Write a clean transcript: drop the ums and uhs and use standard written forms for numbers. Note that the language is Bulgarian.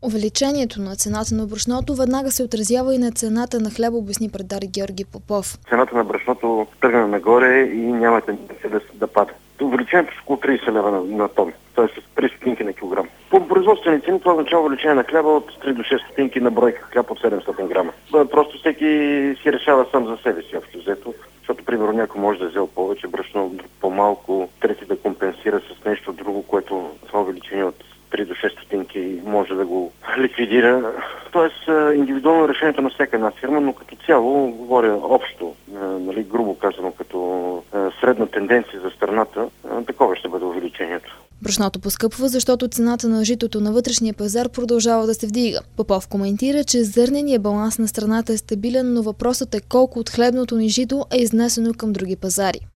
Увеличението на цената на брашното веднага се отразява и на цената на хляба, обясни председател Георги Попов. Цената на брашното тръгна нагоре и няма тенденция да пада. Увеличението е около 30 лева на тон, т.е. с 3 стотинки на килограм. По производствени цени това означава увеличение на хляба от 3 до 6 стотинки на бройка хляб от 700 грама. Просто всеки си решава сам за себе си, общо взето, защото примерно някой може да е взел повече брашно, по-малко, трети да компенсира с нещо друго, което това увеличение от 3 до 6 стотинки може да го ликвидира. Тоест индивидуално решението на всяка една фирма, но като цяло говоря общо, грубо казано, като средна тенденция за страната, такова ще бъде увеличението. Брашното поскъпва, защото цената на житото на вътрешния пазар продължава да се вдига. Попов коментира, че зърненият баланс на страната е стабилен, но въпросът е колко от хлебното ни жито е изнесено към други пазари.